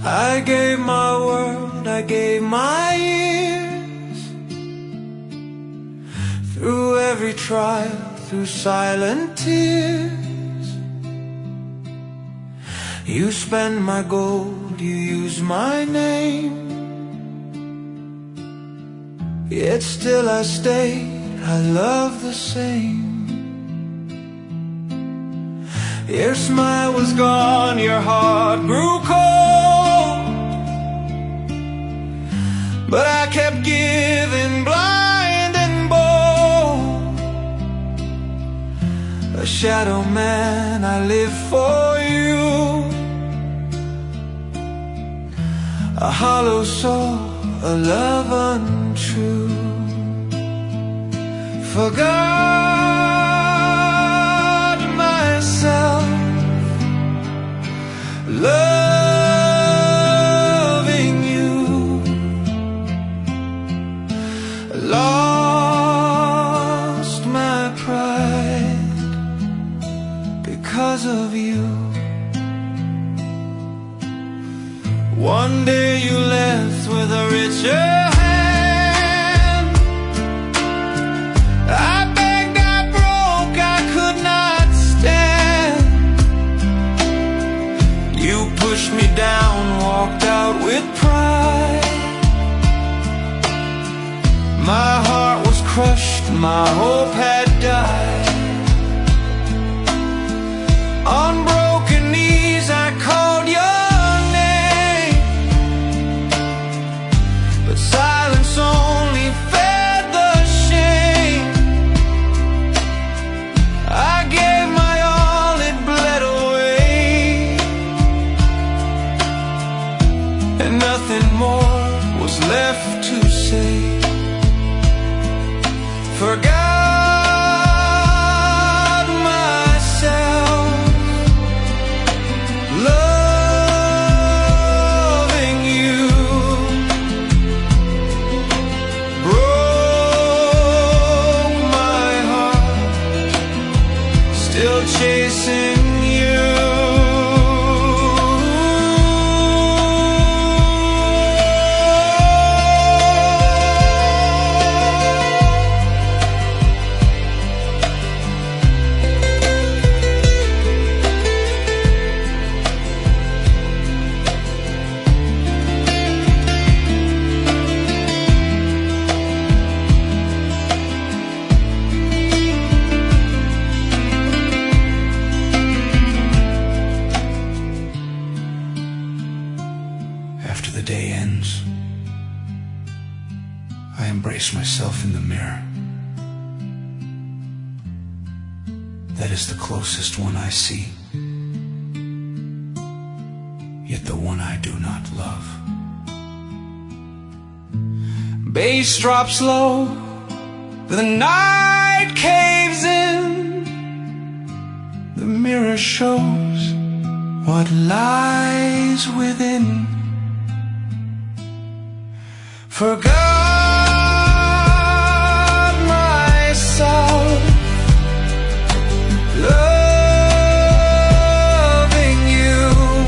I gave my world, I gave my years, through every trial, through silent tears. You spend my gold, you use my name, yet still I stayed, I love the same. Your smile was gone, your heart grew cold, but I kept giving blind and bold. A shadow man, I live for you, a hollow soul, a love untrue. Forgot myself, loving you, lost my pride because of you. One day you left with a richer hand. I begged, I broke, I could not stand. You pushed me down, walked out with pride. My heart was crushed, my hope had died. On broken knees I called your name, but silence only fed the shame. I gave my all, it bled away, and nothing more was left to say. Forgot myself, loving you, broke my heart, still chasing you. After the day ends, I embrace myself in the mirror. That is the closest one I see, yet the one I do not love. Bass drops low, the night caves in. The mirror shows what lies within. Forgot myself, loving you,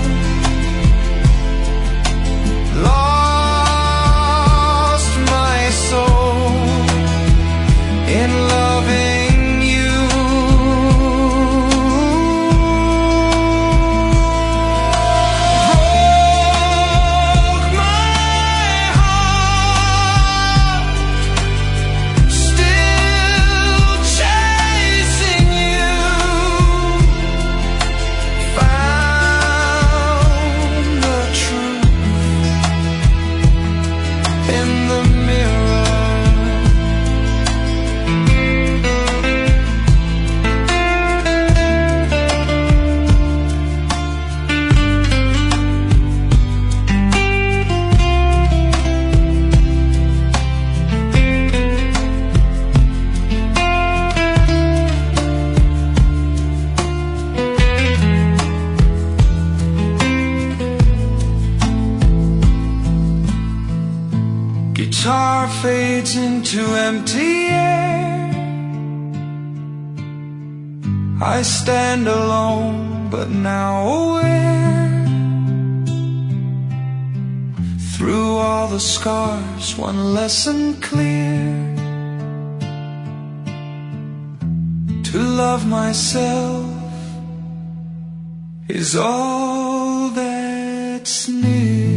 lost my soul in loving you. Broke my heart, still chasing you. Found the truth in the mirror. Guitar fades into empty air. I stand alone, but now aware all the scars, one lesson clear: to love myself is all that's near.